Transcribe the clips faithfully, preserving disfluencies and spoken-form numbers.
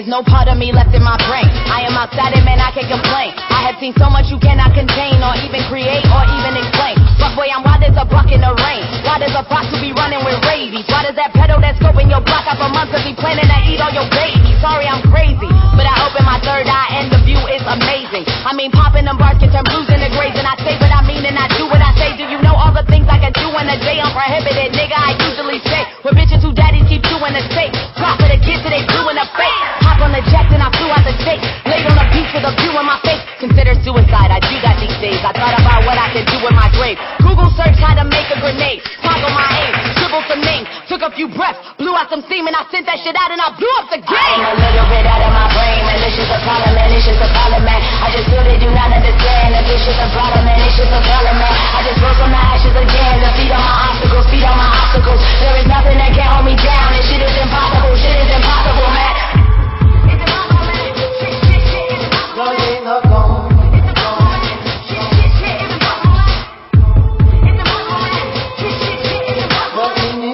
no part of me left in my brain. I am outside it, man, I can't complain. I have seen so much you cannot contain or even create or even explain. But boy, I'm wild as a buck in the rain. Why does a box to be running with rabies? Why does that pedal that's scoping your block up a month to be planning to eat all your babies? Sorry, I'm crazy, but I open my third eye and the view is amazing. I mean, popping them bars can turn blues into grays, and I say what I mean and I do what I say. Do you know all the things I can do in a day? I'm prohibited, nigga, I usually say. With bitches who daddies keep doing the state. Drop for the kids till they blue in the face. Hop on the jet and I flew out the state. Laid on the beach with a view in my face. Consider suicide, I do that these days. I thought about what I could do with my grave. Google search how to make a grenade. Toggle my aim, scribbled some names. Took a few breaths, blew out some steam, and I sent that shit out and I blew up the game. I'm a little bit out of my brain, man. This shit's a problem, man. This shit's a problem, man. I just feel they do not understand that this shit's a problem, man. This shit's a problem, man. I just rose from the ashes again. The feet on my obstacles, feet on my obstacles. There is nothing that can hold me down. This shit is impossible, shit is impossible, man. It's impossible, man. Shit, shit, shit is impossible, man. It's impossible, man. Shit, shit, shit is impossible, man. It's impossible, man. Shit, shit, shit is impossible,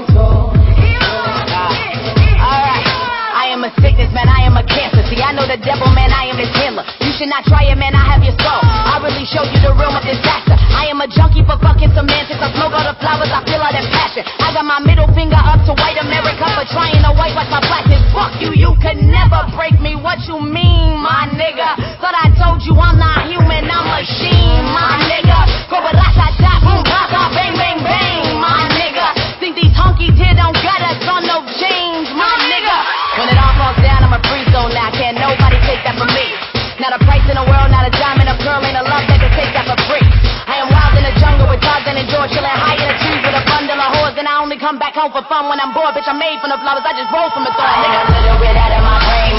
man. Alright, I am a sickness, man. I am a cancer. See, I know the devil, man. I am his handler. You should not try it, man. I have your soul. I really show you the realm of disaster. I am a junkie for fucking semantics. I smoke all the flowers. I feel all that passion. I got my middle finger up to white America for trying to whitewash my blackness. Fuck you, you could never break me. What you mean, my nigga? Thought I told you I'm not human, I'm a machine, my nigga. Go ba-da-da-da, boom, ba-da, bang, bang, bang, my nigga. Think these honkies here don't got us on no chains, my nigga. When it all falls down, I'm a free zone now. Can't nobody take that from me. Not a price in the world, not a diamond, a pearl, ain't a love that can take that for free. I am wild in the jungle with Tarzan and George, chilling high in the trees with a bundle of whores, and I only come back home for fun when I'm bored. Bitch, I'm made from the flowers, I just roll from the thorn, nigga. I'm a little bit out of my brain,